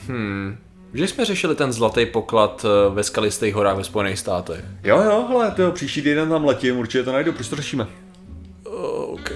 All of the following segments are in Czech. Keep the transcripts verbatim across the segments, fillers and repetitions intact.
Hmm. Že jsme řešili ten zlatý poklad ve skalistých horách ve Spojených státech. Jo, jo, hele, to příští týden tam letím, určitě to najdu, proč to řešíme? Uh, OK.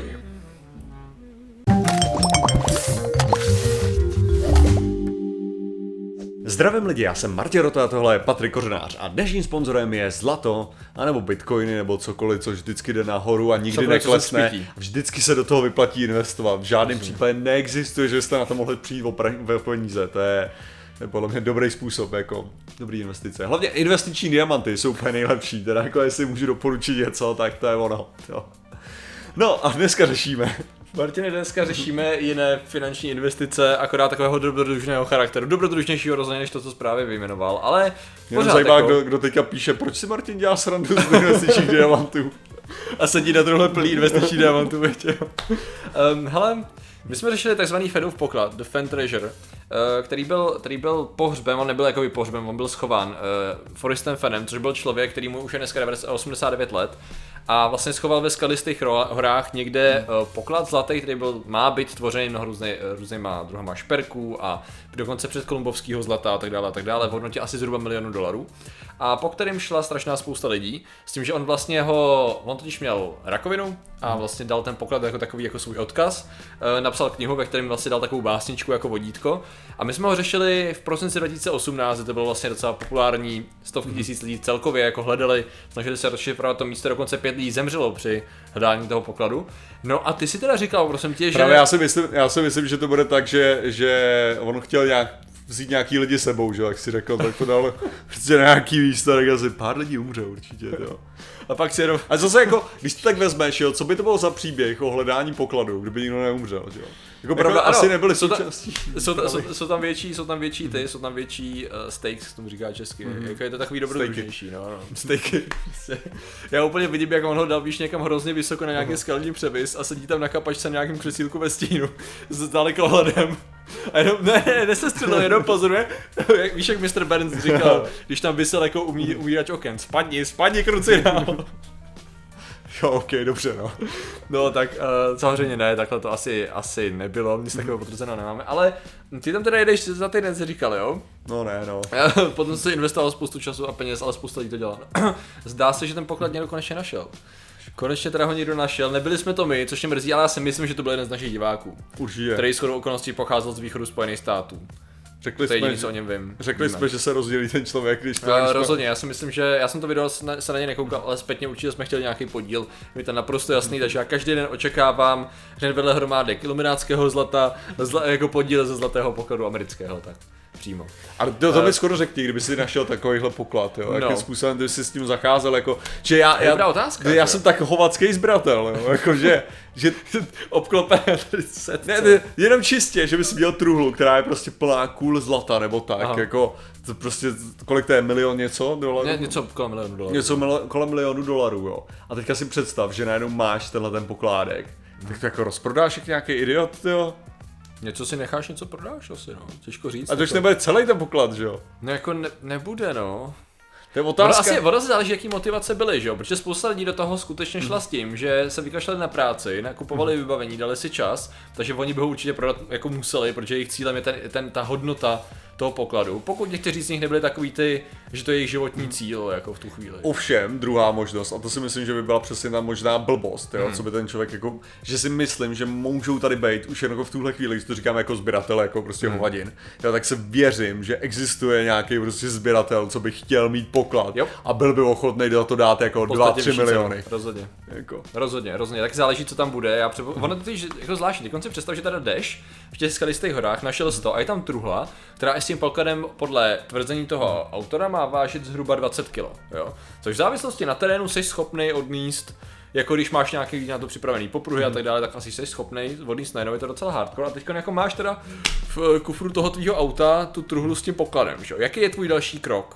Zdravím lidi, já jsem Martin Rota a tohle je Patrik Kořenář a dnešním sponzorem je zlato, anebo bitcoiny, nebo cokoliv, co vždycky jde nahoru a nikdy cokoliv, neklesne. Vždycky se do toho vyplatí investovat, v žádném Rozumím. případě neexistuje, že jste na to mohli přijít o peníze, to je, to je podle mě dobrý způsob, jako dobrý investice. Hlavně investiční diamanty jsou úplně nejlepší, teda jako jestli můžu doporučit něco, tak to je ono. Jo. No a dneska řešíme. Martine, dneska řešíme jiné finanční investice, akorát takového dobrodružného charakteru. Dobrodružnějšího rozhodně než to, co právě vyjmenoval, ale Mě jako... zajímá, kdo, kdo teďka píše, proč si Martin dělá srandu z investičních diamantů. A sedí na tohle plný investiční diamantů, větě. Um, hele, my jsme řešili takzvaný Fedův poklad, the Fen Treasure, uh, který byl, který byl pohřben, on nebyl jakoby pohřben, on byl schován uh, Forestem Fenem, což byl člověk, který mu už je dneska osmdesát devět let. A vlastně schoval ve skalistých horách někde uh, poklad zlatý, který byl, má být tvořený mnoho různej, různýma druhama šperků a dokonce předkolumbovského zlata a tak dále a tak dále v hodnotě asi zhruba milionu dolarů. A po kterým šla strašná spousta lidí, s tím, že on vlastně ho, on totiž měl rakovinu a vlastně dal ten poklad jako takový jako svůj odkaz, uh, napsal knihu, ve kterém vlastně dal takovou básničku jako vodítko. A my jsme ho řešili v prosinci dva tisíce osmnáct, to bylo vlastně docela populární, stovky tisíc lidí celkově jako hledali, snažili se rozšifrovat to místo, dokonce pět lidí zemřelo při hledání toho pokladu. No a ty si teda říkal, prosím tě, že... Právě já si myslím, já si myslím, že to bude tak, že, že on chtěl nějak vzít nějaký lidi sebou, že jak si řekl, tak to dal prostě na nějaký místo, tak asi pár lidí umře určitě, jo. A pak si jenom... A zase jako, když to tak vezmeš, jo, co by to bylo za příběh o hledání pokladu, kdyby nikdo neumřel, jo. Jako pravda, ano, asi nebyly jsou, ta, součástí. jsou, ta, jsou, jsou tam větší, jsou tam větší ty, jsou tam větší uh, stakes, k tomu říká česky, mm-hmm. jako je to takový dobrodružnější, no, no. Steaky. Já úplně vidím, jak on ho dal víš někam hrozně vysoko na nějaký skalní převis a sedí tam na kapačce na nějakém křesílku ve stínu s dalekohledem. A jenom, ne, ne, nesestřelil, jenom pozoruje, jak, víš jak mister Burns říkal, když tam vysel jako umí, umírač oken, spadni, spadni kruci dál. Jo, ok, dobře, no. No tak uh, samozřejmě ne, takhle to asi, asi nebylo, nic takového potvrzeného nemáme, ale ty tam teda jedeš za týden, si říkal, jo? No ne, no. Potom si investoval spoustu času a peněz, ale spousta lidí to dělá. Zdá se, že ten poklad někdo konečně našel. Konečně teda ho někdo našel, nebyli jsme to my, což mě mrzí, ale já si myslím, že to byl jeden z našich diváků. Určitě. Který shodou okolností pocházel z východu Spojených států. Řekli to je jsme, jediný, co o něm vím. Řekli Víme. jsme, že se rozdělí ten člověk, když to... Uh, rozhodně, já si myslím, že já jsem to video se na ně nekoukal, ale zpětně určitě jsme chtěli nějaký podíl. Je to naprosto jasný, takže já každý den očekávám hned vedle hromádek iluminátského zlata, zla, jako podíl ze zlatého pokladu amerického, tak přímo. A to, to mi skoro řekni, kdyby si našel takovýhle poklad, jo, No. jakým způsobem ty jsi s tím zacházel, jako, že já, já, Dobrá otázka, já že? jsem tak hovacký zbratel, jo, jako, že, že Obklopené ne, ne, jenom čistě, že bys měl truhlu, která je prostě plná kůl zlata, nebo tak, Aha. jako, to prostě, kolik to je, milion něco dolarů? Ne, něco kolem milionu dolarů. Něco milo, kolem milionu dolarů, jo. A teďka si představ, že najednou máš tenhle ten pokládek, tak to jako rozprodáš jak nějaký idiot, jo. Něco si necháš, něco prodáš asi, no. Těžko říct. A to už nebude celý ten poklad, že jo. No jako ne, nebude, no. To je Ono otázka. asi, ono asi záleží, jaký motivace byly, že jo? Protože spousta lidí do toho skutečně šla s tím, že se vykašlali na práci, nakupovali vybavení, dali si čas, takže oni by ho určitě prodat jako museli, protože jejich cílem je ten, ten, ta hodnota toho pokladu. Pokud někteří z nich nebyli takový ty, že to je jejich životní cíl, jako v tu chvíli. Ovšem, druhá možnost, a to si myslím, že by byla přesně ta možná blbost, jo, Hmm. co by ten člověk jako, že si myslím, že můžou tady být už jen jako v tuhle chvíli, když to říkám jako sběratel, jako prostě Hmm. hovadin, jo, tak se věřím, že existuje nějaký prostě sběratel, co by chtěl mít poklad Jo. a byl by ochotný do to dát jako V dva podstatě tři vyšší miliony. cenu, Rozhodně. Jako. Rozhodně, rozhodně, tak záleží, co tam bude. Já přepo... Ono to je jako zvláštní, teď si představ, že teda jdeš v těch skalistých horách, našel jsi to a je tam truhla, která je s tím pokladem podle tvrzení toho autora má vážit zhruba dvacet kilo, jo. Což v závislosti na terénu jsi schopný odníst, jako když máš nějaký na to připravený popruhy a tak dále, tak asi jsi schopný odníst najednou, je to docela hardcore. A teď jako máš teda v kufru toho tvýho auta tu truhlu s tím pokladem, že jo. Jaký je tvůj další krok?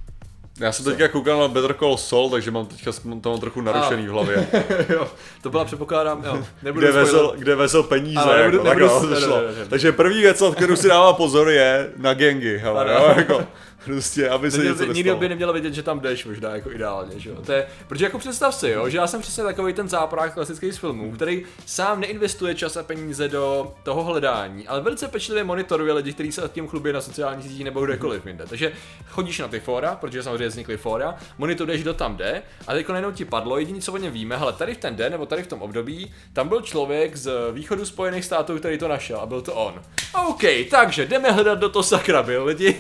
Já jsem teďka koukal na Better Call Saul, takže mám teďka to mám trochu narušený v hlavě. Jo, to byla předpokládám, jo. Nebudu Kde vezl, kde vezl peníze, Ale nebudu- jako, nebudu- tak jo, ne, to šlo. ne, ne, ne. Takže první věc, na kterou si dává pozor, je na gangy, hele, Ano. jo, jako, prostě, aby se Neměl, něco nikdy nestalo. by nemělo vidět, že tam jdeš možná jako ideálně, že jo. To je, protože jako představ si, jo, že já jsem přesně takový ten záporák klasický z filmů, který sám neinvestuje čas a peníze do toho hledání, ale velice pečlivě monitoruje lidi, kteří se tím chlubí na sociálních sítích nebo kdekoliv jinde. Takže chodíš na ty fóra, protože samozřejmě vznikly fóra, monitoruješ, kdo tam jde, a teď najednou ti padlo, jediné, co o něm víme, ale tady v ten den nebo tady v tom období, tam byl člověk z východu Spojených států, který to našel a byl to on. OK, takže jdeme hledat do toho sakra, byl lidi.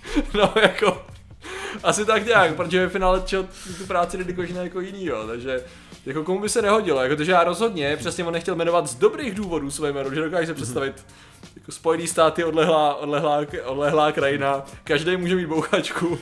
No jako, asi tak nějak, protože ve finále čo, tu práci dedikuješ na jako jiný, jo, takže jako komu by se nehodilo, jako, takže já rozhodně, přesně on nechtěl jmenovat z dobrých důvodů své jméno, že dokážeš se představit, jako Spojený státy, odlehlá, odlehlá, odlehlá krajina, každý může mít bouchačku,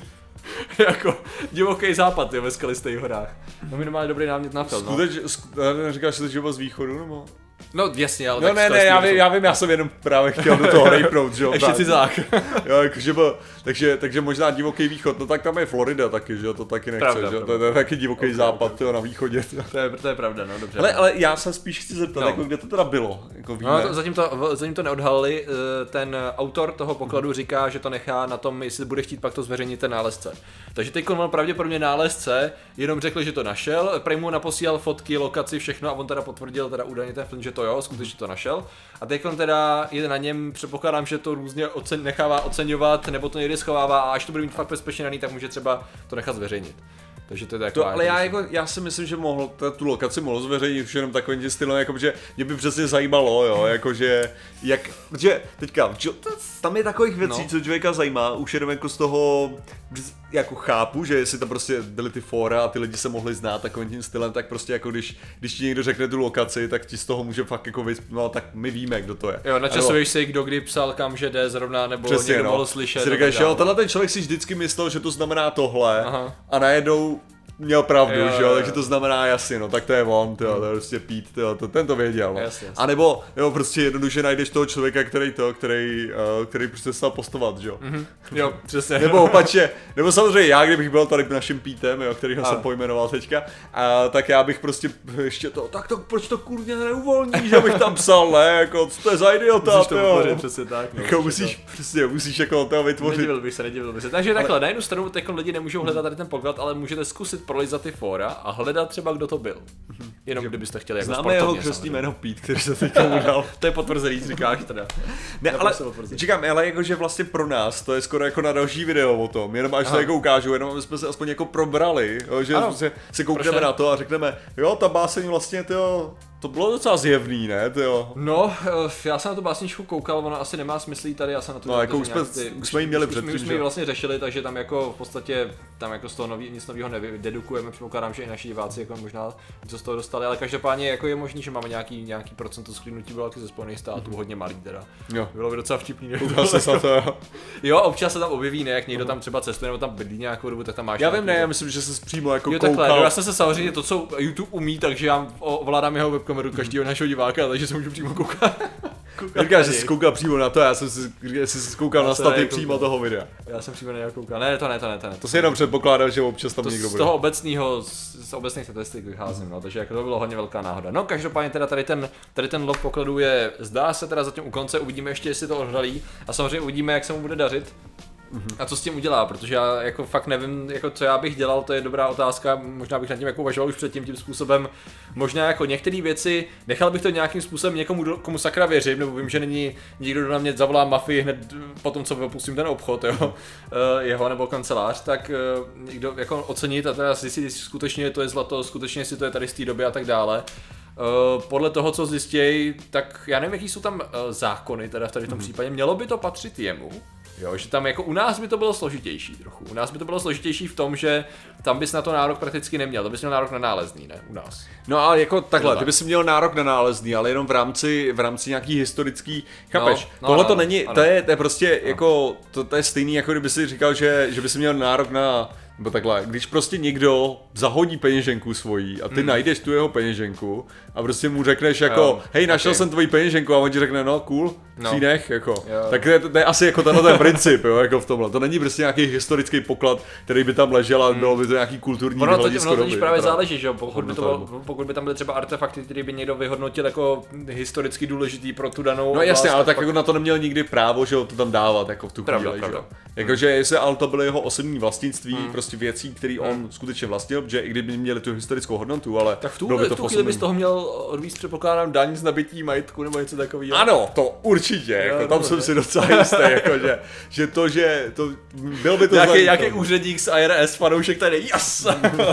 jako divoký západ, jo, ve skalistých horách. No minimálně dobrý námět na film, no. Skutečně, říkáš si to, že byl z východu, nebo? No jasně, ale No tak ne, ne, já vím, já vím, já jsem jenom právě chtěl do toho rejprout, že jo. ještě cizák. Jo, jakože byl, takže, takže možná divoký východ, no tak tam je Florida taky, že jo, to taky nechce, Pravda, že jo, to, pravda. to je taky divoký Okay, západ, okay. jo, na východě. To je, to je pravda, no dobře. Ale, ale já se spíš chci zeptat, No. jako kde to teda bylo, jako víme. No, to, zatím, to, zatím to neodhalili, eh, ten autor toho pokladu říká, že to nechá na tom, jestli bude chtít pak to zveřejnit ten nálezce. Takže teď on pravděpodobně nálezce, jenom řekl, že to našel, prej mu naposílal fotky, lokaci, všechno a on teda potvrdil teda údajně ten film, že to jo, skutečně to našel. A teď on teda je na něm, předpokládám, že to různě ocen, nechává oceňovat, nebo to někdy schovává a až to bude mít fakt bezpečně daný, tak může třeba to nechat zveřejnit. Takže to je taková. To, ale já, jako, já si myslím, že mohl, ta, tu lokaci mohl zveřejnit už jenom takovým tím stylem, jako, že mě by přesně zajímalo, jo, jakože, jak, protože teďka, čo, tam je takových věcí, No. co člověka zajímá, už jenom jako z toho, jako chápu, že jestli tam prostě byly ty fóra a ty lidi se mohli znát takovým tím stylem, tak prostě jako když, když ti někdo řekne tu lokaci, tak ti z toho může fakt jako vysp... no tak my víme, kdo to je. Jo, načasuješ si, kdo kdy psal, kam že jde zrovna, nebo Přesně, někdo no. mohl slyšet. Si říkáš, jo, tenhle ten člověk si vždycky myslel, že to znamená tohle. Aha. A najednou měl pravdu, Jo, že jo, jo, jo. takže to znamená jasně, no tak to je on, tyjo, to je prostě Pete, tyjo, to, ten to věděl, no. Jasně, jasně. A nebo, jo, prostě jednoduše najdeš toho člověka, který to, který, uh, který prostě stal postovat, že jo. Mhm. Jo, přesně. Nebo opačně, nebo samozřejmě já, kdybych byl tady naším Pítem, jo, kterýho A. jsem pojmenoval teďka, a, tak já bych prostě ještě to, tak to, proč to kurně neuvolní, že bych tam psal, ne, jako, co to je za idiota, Musíš to tyjo. vytvořit, přesně tak. No, Jako musíš, prostě, musíš jako to vytvořit. Nedivil bych se, nedivil bych se. Takže takhle, na jednu stranu teď lidi nemůžou hledat tady ten poklad, ale můžete zkusit prolizat ty fóra a hledat třeba, kdo to byl. Jenom kdybyste chtěli jako Známe jeho sportovně, křestní samozřejmě. jméno Pete, který se teďka udal. To je potvrzený, říkáš teda. Ne, Já ale prostě potvrzuji. říkám, ale jakože vlastně pro nás to je skoro jako na další video o tom, jenom až Aha. to jako ukážu, jenom aby jsme se aspoň jako probrali, jo, že Ano. se, se koukneme Proč ne? na to a řekneme, jo, ta báseň vlastně, tyjo, to bylo docela zjevný, ne, tyjo. No, eh, já jsem na tu básničku koukal, ona asi nemá smysl jít tady, já jsem na to... No, jako protože už jsme- nějak ty- už jsme ji měli už, předtím, Už jsme že ji jo? vlastně řešili, takže tam jako v podstatě, tam jako z toho nový, nic nového nededukujeme, předpokládám, že i naši diváci jako možná něco z toho dostali, ale každopádně jako je možný, že máme nějaký, nějaký procento schlídnutí bylo taky ze Spojených států, Mhm. hodně malý teda. Jo. Bylo by docela vtipný, ne? Koukal se na to, jo. Jo, občas se tam objeví, ne, jak někdo tam třeba cestuje nebo tam bydlí nějakou dobu, tak tam máš Já nějaký- vím, ne, já myslím, že se přímo jako Jo, takhle, koukal. no, já jsem se samozřejmě to, co YouTube umí, takže já ovládám jeho webkameru každého našeho diváka, takže se můžu přímo koukat. koukat Říkáš, na že něj. jsi koukal přímo na to, já jsem si, jestli jsi koukal Já na jsem staty nekoukal. přímo toho videa. Já jsem přímo na něj koukal. Ne, to ne, to ne, to ne. To si jenom předpokládal, že občas tam to někdo z bude. toho obecného, z, z obecných statistik vycházím, no, takže jako to bylo hodně velká náhoda. No, každopádně teda tady ten, tady ten lov pokladů je, zdá se teda zatím u konce, uvidíme ještě, jestli to odhalí a samozřejmě uvidíme, jak se mu bude dařit. A co s tím udělá, protože já jako fakt nevím, jako co já bych dělal, to je dobrá otázka, možná bych nad tím jako uvažoval už předtím tím způsobem, možná jako některé věci, nechal bych to nějakým způsobem někomu, do- komu sakra věřím, nebo vím, že není nikdo, kdo na mě zavolá mafii hned po tom, co opustím ten obchod, jo, eh, jeho nebo kancelář, tak eh, někdo jako ocenit a teda zjistit, jestli skutečně to je zlato, skutečně jestli to je tady z té doby a tak dále. Uh, podle toho, co zjistějí, tak já nevím, jaký jsou tam uh, zákony teda v tady tom případě, mělo by to patřit jemu, jo, že tam jako u nás by to bylo složitější trochu, u nás by to bylo složitější v tom, že tam bys na to nárok prakticky neměl, to bys měl nárok na nálezný, ne, u nás. No a jako takhle, tak. ty bys měl nárok na nálezný, ale jenom v rámci, v rámci nějaký historický, chápeš? No, no, Tohle to ano, není, ano. to je, to je prostě jako, to, to je stejný, jako kdyby si říkal, že, že by si měl nárok na, nebo takhle, když prostě někdo zahodí peněženku svojí a ty Hmm. najdeš tu jeho peněženku a prostě mu řekneš jako, Jo, hej, našel okay. jsem tvoji peněženku a on ti řekne, no cool, No. přínech, jako, Jo. tak to je, to je asi jako tenhle ten princip, jo, jako v tomhle, to není prostě nějaký historický poklad, který by tam ležel a bylo by to nějaký kulturní Ono to, hledisko ono totiž doby, právě teda. záleží, že jo, pokud by, to Hodnota bylo, pokud by tam byly třeba artefakty, které by někdo vyhodnotil jako historicky důležitý pro tu danou No jasně, oblast, ale tak pak- jako na to neměl nikdy právo, že jo, to tam dávat jako v tu Pravda, chvíli, že jo. pravda. Jakože jestli ale to bylo jeho osobní vlastnictví, Hmm. prostě věcí, které on hmm. skutečně vlastnil, že i kdyby měli tu historickou hodnotu, ale Tak v tu, bylo by to v tu chvíli bys toho měl odvíct, předpokládám, daň z nabití majetku nebo něco takového. Ano, to určitě, jako, Jo, tam no, jsem ne. si docela jistý, jako, že, že to, že to, byl by to Nějaký, za- nějaký úředník z I R S, fanoušek tady, yes!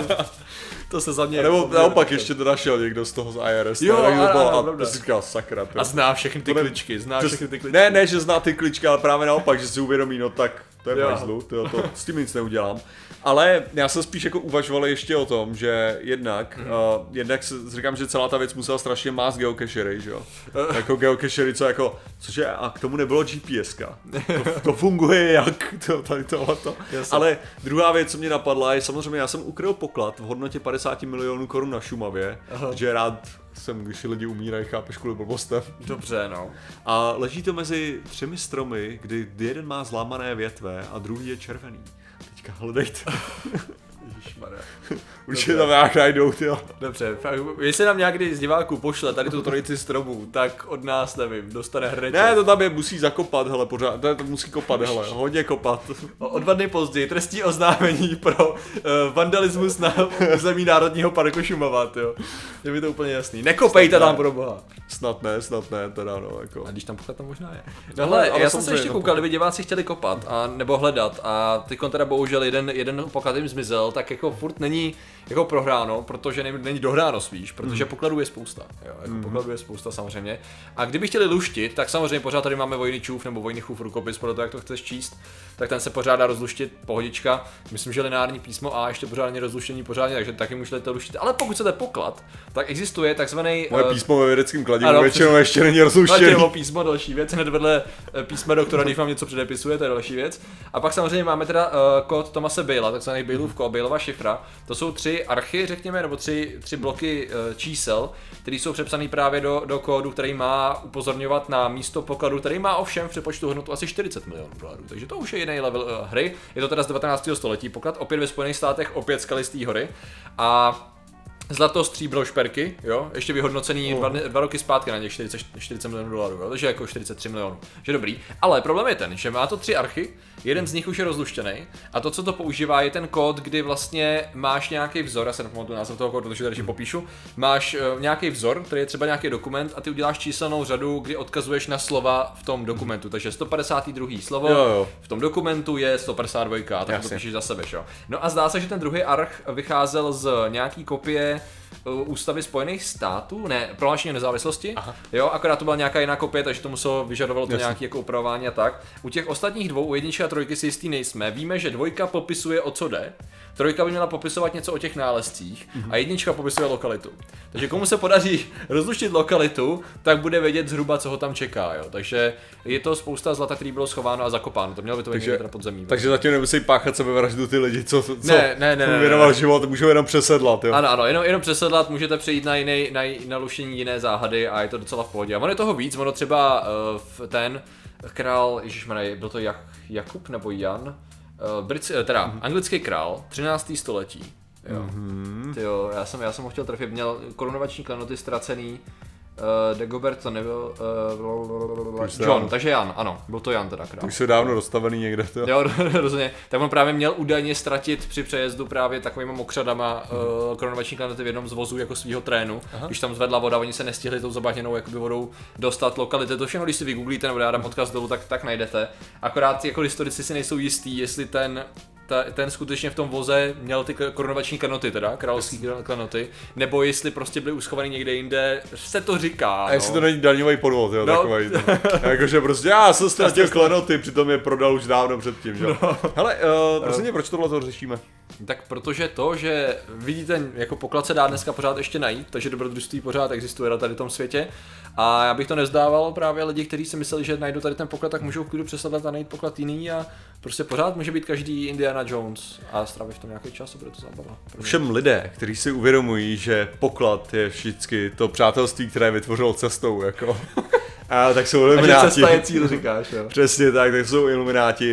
To se za mě... A nebo naopak ještě to našel někdo z toho z I R S, Jo, tak to ano, bylo, ano, a pravda. to si říkal, sakra. A zná všechny ty To ne- kličky, zná to- všechny ty kličky. Ne, ne, že zná ty kličky, ale právě naopak, že si uvědomí, no tak to je Jo. majzlu, to, to, s tím nic neudělám. Ale já jsem spíš jako uvažoval ještě o tom, že jednak, Mhm. uh, jednak si říkám, že celá ta věc musela strašně mást geocachery, že jo? Jako geocachery, co jako, cože, a k tomu nebylo GPSka. To, to funguje jak, to, tady tohleto. Jasně. Ale druhá věc, co mě napadla, je samozřejmě, já jsem ukryl poklad v hodnotě padesát milionů korun na Šumavě, Aha. že rád jsem, když lidi umírají, chápeš, kvůli blbostem. Dobře, no. A leží to mezi třemi stromy, kdy jeden má zlámané větve a druhý je červený. Teďka hledejte. Ježišmarja. Určitě tam nějak najdou, tyjo. Dobře, fakt, jestli nám někdy z diváků pošle tady tu trojici stromů, tak od nás, nevím, dostane hrneček. Ne, to tam je musí zakopat, hele, pořád, to, to musí kopat, hele, hodně kopat. O, o dva dny později trestní oznámení pro uh, vandalismus na území Národního parku Šumava, jo. Je mi to úplně jasný. Nekopejte tam, pro boha. Snad ne, snad ne, teda no, jako. A když tam poklad, tam možná je. No, No hele, ale já jsem se samozřejmě ještě to koukal, kdyby diváci chtěli kopat a nebo hledat a teď teda bohužel jeden, jeden poklad jim zmizel, tak jako furt není jako prohráno, protože není, není dohráno spíš, protože pokladů je spousta. Jo, jako Mhm. pokladů je spousta samozřejmě. A kdyby chtěli luštit, tak samozřejmě pořád tady máme Vojničův nebo Vojnichův rukopis, podle toho, jak to chceš číst, tak ten se pořád dá rozluštit, pohodička. Myslím, že lineární písmo A ještě pořád není rozluštění pořádně, takže taky můžete luštit. Ale pokud chcete poklad, tak existuje takzvaný Moje eh, písmo ve vědeckém kladivu ano, většinou přesně. ještě není Další rozluštěný. nebo písmo, další věc, hned vedle eh, písma doktora, když vám něco předepisuje, to je další věc. A pak samozřejmě máme teda uh, kód Thomase Bale'a, takzvaný Baleův kód, Baleova šifra. To jsou tři archy, řekněme, nebo tři, tři bloky uh, čísel, které jsou přepsané právě do, do kódu, který má upozorňovat na místo pokladu, který má ovšem v přepočtu hodnotu asi čtyřicet milionů dolarů. Takže to už je jiný level uh, hry. Je to teda z devatenáctého století, poklad opět ve Spojených státech, opět skalistý hory. A zlato, stříbro, šperky, jo, ještě vyhodnocený dva, dva roky zpátky na těch čtyřicet, čtyřicet milionů dolarů, jo, takže jako čtyřicet tři milionů, že dobrý. Ale problém je ten, že má to tři archy, jeden z nich už je rozluštěný a to, co to používá, je ten kód, kdy vlastně máš nějaký vzor, já se nepamatuju název toho kódu, takže tady popíšu, máš uh, nějaký vzor, který je třeba nějaký dokument a ty uděláš číselnou řadu, kdy odkazuješ na slova v tom dokumentu, takže sto padesát dva slovo Jo, jo. v tom dokumentu je sto padesát dva, a tak to Jasně. píšeš za sebe, jo. No a zdá se, že ten druhý arch vycházel z nějaký kopie uh, Ústavy Spojených států, ne, prohlášení o nezávislosti, Aha. jo, akorát to byla nějaká jiná kopie, takže to muselo, vyžadovalo to Jasně. nějaké jako upravování a tak. U těch ostatních dvou, u jedničky a trojky si jistý nejsme, víme, že dvojka popisuje, o co jde, trojka by měla popisovat něco o těch nálezcích a jednička popisuje lokalitu. Takže komu se podaří rozluštit lokalitu, tak bude vědět zhruba, co ho tam čeká, jo. Takže je to spousta zlata, který bylo schováno a zakopáno, to mělo by to být Takže- někde teda pod zemí. Takže zatím nemusí páchat sebevraždu ty lidi, co, co Ne, ne, ne, ne, věnoval ne. život, můžou jenom přesedlat, jo. Ano, ano, jenom, jenom přesedlat, můžete přejít na, jiný, na, na luštění jiné záhady a je to docela v pohodě. A ono je toho víc, ono třeba uh, v ten král, ježišmarja, byl to Jak, Jakub nebo Jan, uh, Brit, teda mm-hmm. anglický král, třináctého století. Jo. Mm-hmm. Tyjo, já jsem, já jsem ho chtěl trefit, měl korunovační klenoty ztracený, uh, Dagobert to nebyl, uh, se John, dávno- takže Jan, ano, byl to Jan teda král. Už jsou dávno rozstavený někde, to. Jo, rozhodně. Tak on právě měl údajně ztratit při přejezdu právě takovýma mokřadama Mhm. uh, korunovační klenoty v jednom z vozů jako svýho trénu. Aha. Když tam zvedla voda, oni se nestihli tou zabahněnou jakoby vodou dostat lokality. To všechno, když si vygooglíte nebo já dám odkaz dolů, tak, tak najdete. Akorát jako historici si nejsou jistí, jestli ten ta, ten skutečně v tom voze měl ty korunovační klenoty, teda královský klenoty, nebo jestli prostě byly uschovaný někde jinde, se to říká. A no. jestli to není daňový podvod, jo, No. takovej. To. Jakože prostě já jsem ztratil klenoty, přitom je prodal už dávno předtím, že jo. No. Hele, uh, prosím tě, proč tohle to řešíme? Tak protože to, že vidíte, jako poklad se dá dneska pořád ještě najít, takže dobrodružství pořád existuje na tady tom světě. A já bych to nezdával právě lidi, kteří si mysleli, že najdou tady ten poklad, tak můžou v klidu přesledat a najít poklad jiný a prostě pořád může být každý Indiana Jones a strávit v tom nějaký čas, bude to zábava. Všem lidé, kteří si uvědomují, že poklad je vždycky to přátelství, které vytvořilo cestou, jako. A tak jsou A že ilumináti. cesta je cíl, říkáš, jo. Přesně tak, tak jsou ilumináti.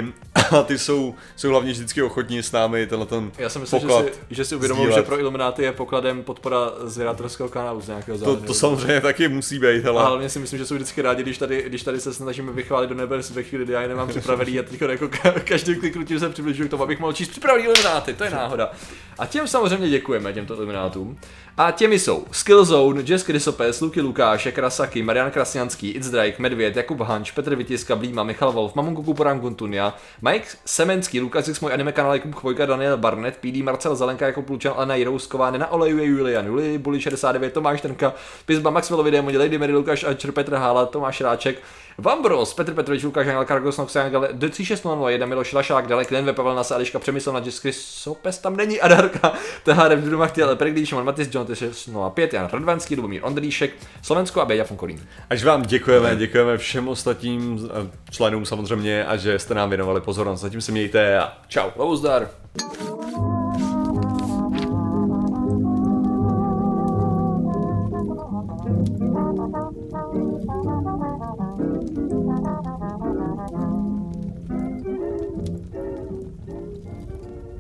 a ty jsou, jsou hlavně vždycky ochotní s námi tenhle ten Já si myslím, poklad že si, že si uvědomuji, že pro Illuminati je pokladem podpora z redaktorského kanálu z nějakého to, zájmu. to samozřejmě taky musí být, A ale hlavně si myslím, že jsou vždycky rádi, když tady, když tady se snažíme vychválit do nebe ve chvíli, kdy já je nemám připravený a teď jako ka- každým kliknutím se přibližuju k tomu, abych mohl číst připravený Illuminati, to je náhoda. A těm samozřejmě děkujeme, těmto Illuminátům. A těmi jsou Skillzone, Jess Krysopes, Luky Lukáš, Krasaki, Marian Krasňanský, It's Drake, Medvěd, Jakub Hanč, Petr Vytiska, Blíma, Michal Wolf, Mamunku Kuporan Guntunia, Mike Semenský, Lukas X, můj anime kanál, Jakub Chvojka, Daniel Barnett, P D, Marcel Zelenka, Jakub Lučan, Alena Jirousková, Nena Olejuje, Julian Juli, Bully šedesát devět, Tomáš Trnka, Pizba, Maxwellovi Démoni, Lady Mary, Lukáš Ačer, Petr Hála, Tomáš Ráček, Vambros, Petr Petrovič, Lukáš Angel, Kargos, Noxian, D tři šest nula nula jedna, Miloš Lašák, Dalek Lenve, Pavel Nasa, Eliška Přemysl, na Jess Krysopes, tam není Adarka, T H R F, Duduma chtěl, Pregdíš, Šimon Matis, John šest nula pět, Jan Radvanský, Lubomír Ondříšek, Slovensko a Béďa Fonkolín. až vám děkujeme, děkujeme všem ostatním členům samozřejmě a že jste nám věnovali pozornost. Zatím se mějte a čau. Lovuzdar.